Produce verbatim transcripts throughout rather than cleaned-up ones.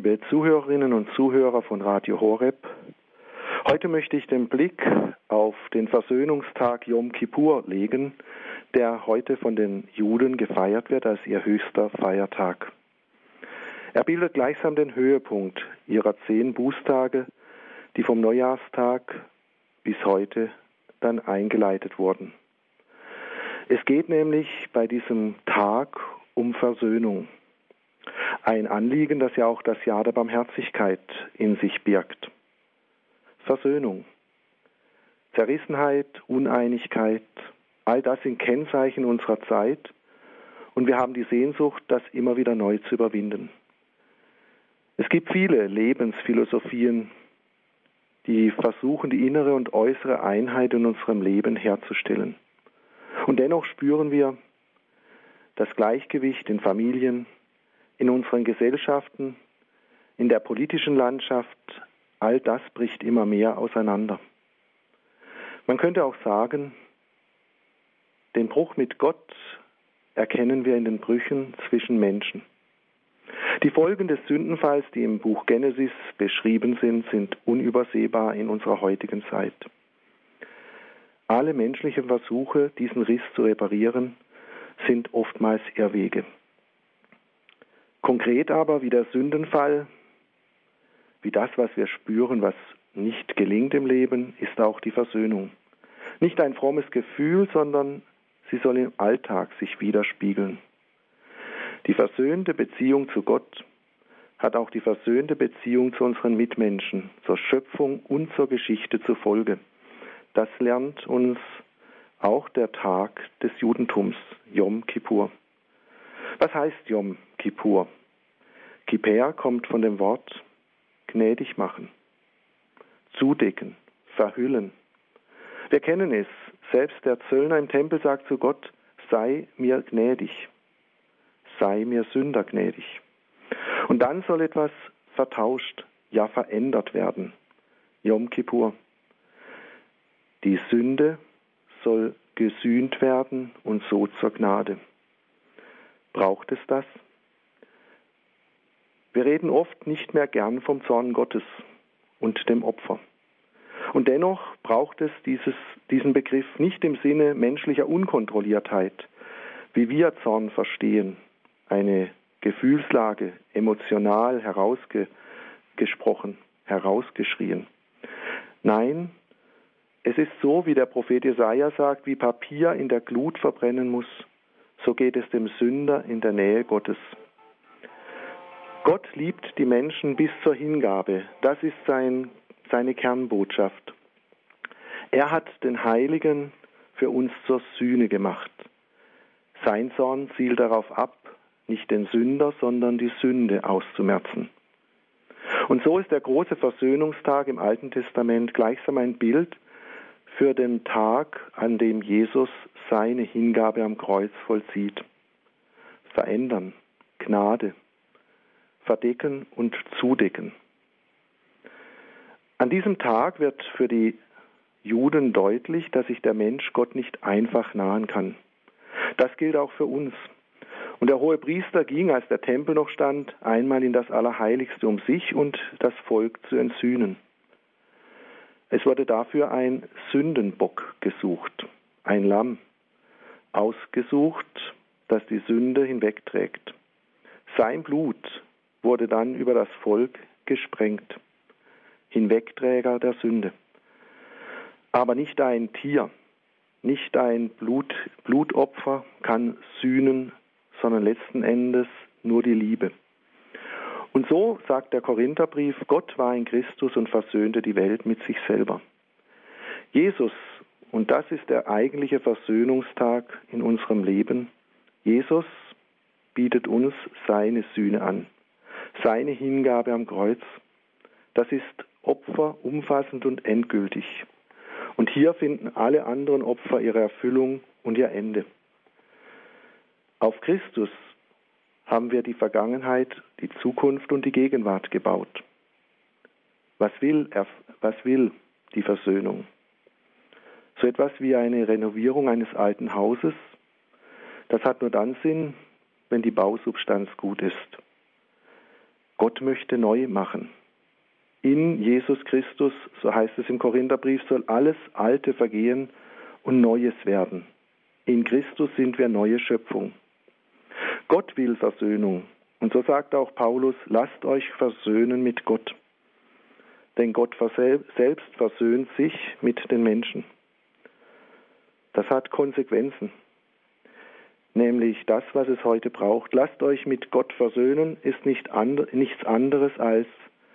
liebe Zuhörerinnen und Zuhörer von Radio Horeb. Heute möchte ich den Blick auf den Versöhnungstag Jom Kippur legen, der heute von den Juden gefeiert wird als ihr höchster Feiertag. Er bildet gleichsam den Höhepunkt ihrer zehn Bußtage, die vom Neujahrstag bis heute dann eingeleitet wurden. Es geht nämlich bei diesem Tag um Versöhnung. Ein Anliegen, das ja auch das Jahr der Barmherzigkeit in sich birgt. Versöhnung, Zerrissenheit, Uneinigkeit, all das sind Kennzeichen unserer Zeit und wir haben die Sehnsucht, das immer wieder neu zu überwinden. Es gibt viele Lebensphilosophien, die versuchen, die innere und äußere Einheit in unserem Leben herzustellen. Und dennoch spüren wir das Gleichgewicht in Familien, in unseren Gesellschaften, in der politischen Landschaft, all das bricht immer mehr auseinander. Man könnte auch sagen, den Bruch mit Gott erkennen wir in den Brüchen zwischen Menschen. Die Folgen des Sündenfalls, die im Buch Genesis beschrieben sind, sind unübersehbar in unserer heutigen Zeit. Alle menschlichen Versuche, diesen Riss zu reparieren, sind oftmals Irrwege. Konkret aber wie der Sündenfall, wie das, was wir spüren, was nicht gelingt im Leben, ist auch die Versöhnung. Nicht ein frommes Gefühl, sondern sie soll im Alltag sich widerspiegeln. Die versöhnte Beziehung zu Gott hat auch die versöhnte Beziehung zu unseren Mitmenschen, zur Schöpfung und zur Geschichte zur Folge. Das lernt uns auch der Tag des Judentums, Jom Kippur. Was heißt Jom Kippur? Kipper kommt von dem Wort gnädig machen, zudecken, verhüllen. Wir kennen es, selbst der Zöllner im Tempel sagt zu Gott, sei mir gnädig, sei mir Sünder gnädig. Und dann soll etwas vertauscht, ja verändert werden. Jom Kippur. Die Sünde soll gesühnt werden und so zur Gnade. Braucht es das? Wir reden oft nicht mehr gern vom Zorn Gottes und dem Opfer. Und dennoch braucht es dieses, diesen Begriff nicht im Sinne menschlicher Unkontrolliertheit, wie wir Zorn verstehen, eine Gefühlslage, emotional herausgesprochen, herausgeschrien. Nein, es ist so, wie der Prophet Jesaja sagt, wie Papier in der Glut verbrennen muss, so geht es dem Sünder in der Nähe Gottes. Gott liebt die Menschen bis zur Hingabe. Das ist sein, seine Kernbotschaft. Er hat den Heiligen für uns zur Sühne gemacht. Sein Zorn zielt darauf ab, nicht den Sünder, sondern die Sünde auszumerzen. Und so ist der große Versöhnungstag im Alten Testament gleichsam ein Bild für den Tag, an dem Jesus seine Hingabe am Kreuz vollzieht. Verändern, Gnade, verdecken und zudecken. An diesem Tag wird für die Juden deutlich, dass sich der Mensch Gott nicht einfach nahen kann. Das gilt auch für uns. Und der Hohepriester ging, als der Tempel noch stand, einmal in das Allerheiligste, um sich und das Volk zu entsühnen. Es wurde dafür ein Sündenbock gesucht, ein Lamm, ausgesucht, das die Sünde hinwegträgt. Sein Blut wurde dann über das Volk gesprengt, Hinwegträger der Sünde. Aber nicht ein Tier, nicht ein Blut, Blutopfer kann sühnen, sondern letzten Endes nur die Liebe. Und so sagt der Korintherbrief, Gott war in Christus und versöhnte die Welt mit sich selber. Jesus, und das ist der eigentliche Versöhnungstag in unserem Leben, Jesus bietet uns seine Sühne an, seine Hingabe am Kreuz. Das ist Opfer umfassend und endgültig. Und hier finden alle anderen Opfer ihre Erfüllung und ihr Ende. Auf Christus haben wir die Vergangenheit, die Zukunft und die Gegenwart gebaut. Was will, er, was will die Versöhnung? So etwas wie eine Renovierung eines alten Hauses, das hat nur dann Sinn, wenn die Bausubstanz gut ist. Gott möchte neu machen. In Jesus Christus, so heißt es im Korintherbrief, soll alles Alte vergehen und Neues werden. In Christus sind wir neue Schöpfung. Gott will Versöhnung. Und so sagt auch Paulus, lasst euch versöhnen mit Gott. Denn Gott selbst versöhnt sich mit den Menschen. Das hat Konsequenzen. Nämlich das, was es heute braucht. Lasst euch mit Gott versöhnen, ist nicht and- nichts anderes als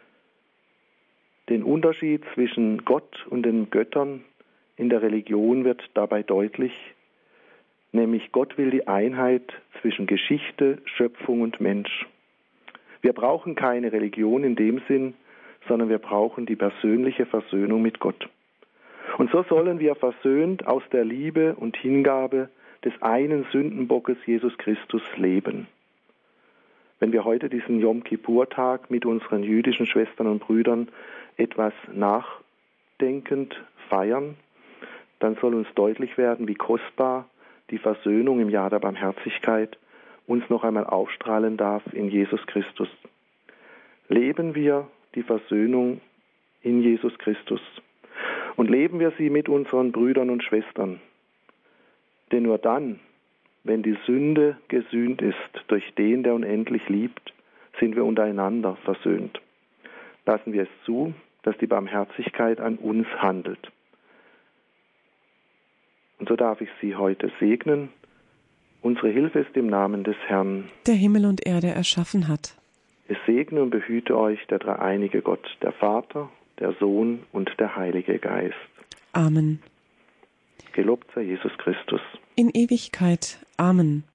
den Unterschied zwischen Gott und den Göttern in der Religion wird dabei deutlich. Nämlich Gott will die Einheit zwischen Geschichte, Schöpfung und Mensch. Wir brauchen keine Religion in dem Sinn, sondern wir brauchen die persönliche Versöhnung mit Gott. Und so sollen wir versöhnt aus der Liebe und Hingabe des einen Sündenbockes Jesus Christus leben. Wenn wir heute diesen Yom Kippur-Tag mit unseren jüdischen Schwestern und Brüdern etwas nachdenkend feiern, dann soll uns deutlich werden, wie kostbar die Versöhnung im Jahr der Barmherzigkeit uns noch einmal aufstrahlen darf in Jesus Christus. Leben wir die Versöhnung in Jesus Christus und leben wir sie mit unseren Brüdern und Schwestern. Denn nur dann, wenn die Sünde gesühnt ist durch den, der unendlich liebt, sind wir untereinander versöhnt. Lassen wir es zu, dass die Barmherzigkeit an uns handelt. Und so darf ich Sie heute segnen. Unsere Hilfe ist im Namen des Herrn, der Himmel und Erde erschaffen hat. Es segne und behüte euch der dreieinige Gott, der Vater, der Sohn und der Heilige Geist. Amen. Gelobt sei Jesus Christus. In Ewigkeit. Amen.